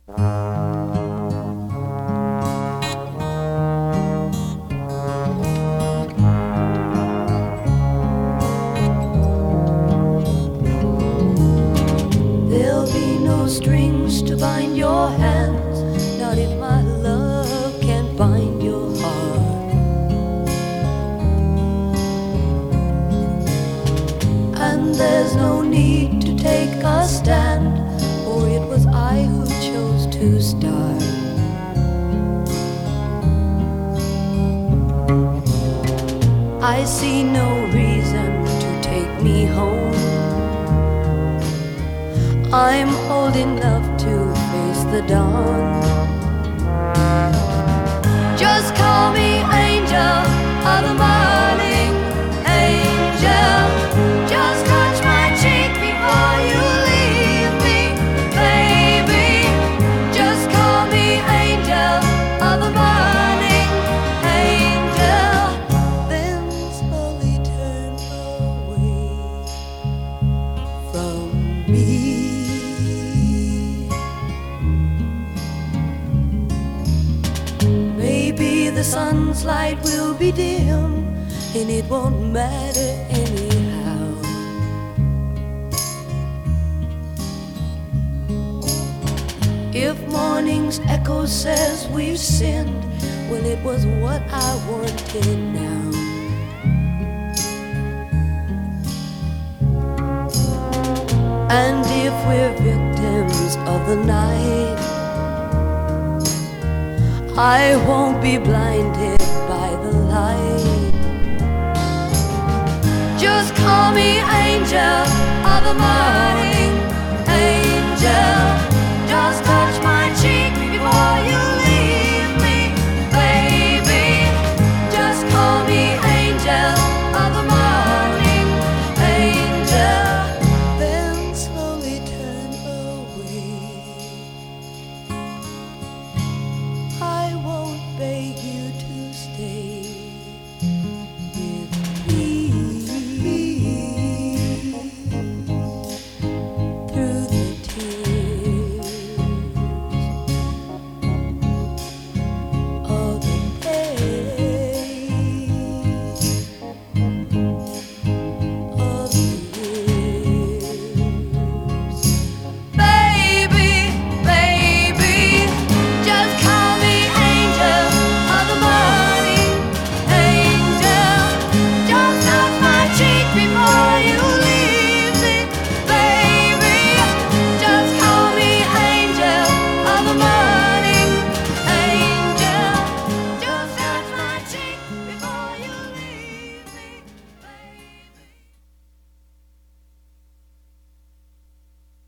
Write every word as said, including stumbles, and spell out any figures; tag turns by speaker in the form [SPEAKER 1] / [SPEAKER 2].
[SPEAKER 1] There'll be no strings to bind your hands, not if my love can't bind your heart. And there's no need to take a stand, for it was I who chose to start. I see no reason to take me home. I'm old enough to face the dawn. Just call me angel of the morning, angel. Just touch my cheek before you leave me, baby. Just call me angel of the morning, angel. Then slowly turn away from me. Maybe the sun's light will be dim, and it won't matter anyhow. If morning's echo says we've sinned, well, it was what I wanted now. And if we're victims of the night, I won't be blinded by the light. Just call me angel of the morning, angel.